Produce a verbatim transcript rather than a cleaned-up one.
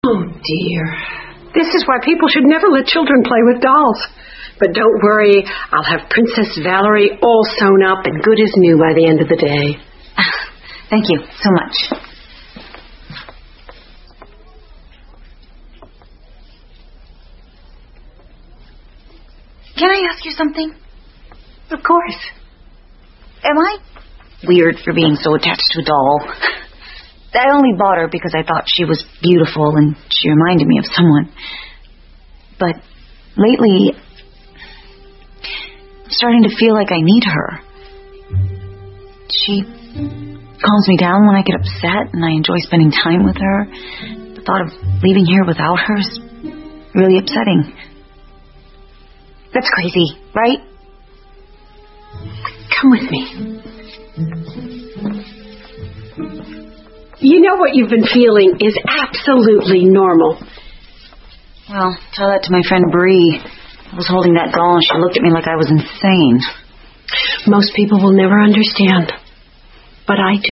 Oh, dear. This is why people should never let children play with dolls. But don't worry, I'll have Princess Valerie all sewn up and good as new by the end of the day. Thank you so much. Can I ask you something? Of course. Am I weird for being so attached to a doll? I only bought her because I thought she was beautiful and she reminded me of someone. But lately, I'm starting to feel like I need her. She calms me down when I get upset, and I enjoy spending time with her. The thought of leaving here without her is really upsetting. That's crazy, right? Come with me. You know what you've been feeling is absolutely normal. Well, tell that to my friend Bree. I was holding that doll and she looked at me like I was insane. Most people will never understand, but I do.